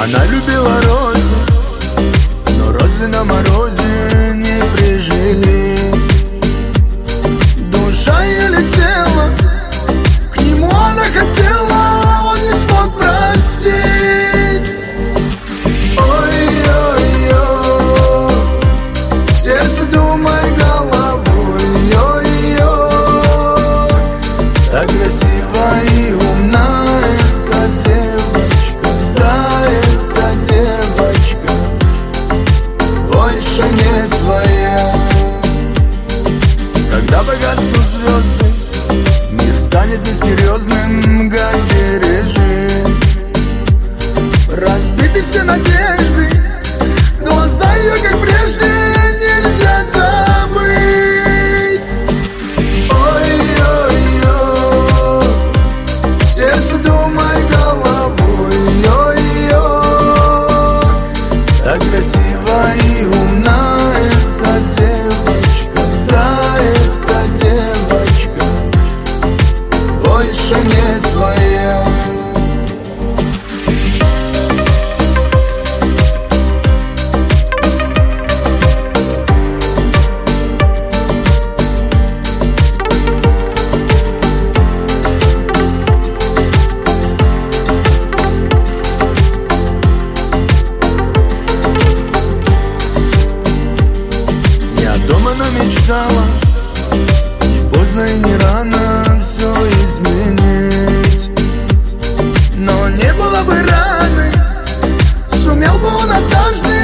Она любила розы, но розы на морозе не прижили. Душа ее летела, к нему она хотела, он не смог простить. Ой-ой-ой, сердце думай головой. Ой-ой, так красиво и умна эта девочка. Да, эта девочка больше не твоя. Когда погаснут звезды, мир станет несерьезным, как пережит. Разбиты все надежды, глаза ее, как прежде, нельзя забыть. Ой-ой-ой, сердце думай головой. Ой-ой, так красиво и умна эта девочка. Да, эта девочка больше не твоя. Дома она мечтала, не поздно и не рано все изменить. Но не было бы раны, сумел бы он однажды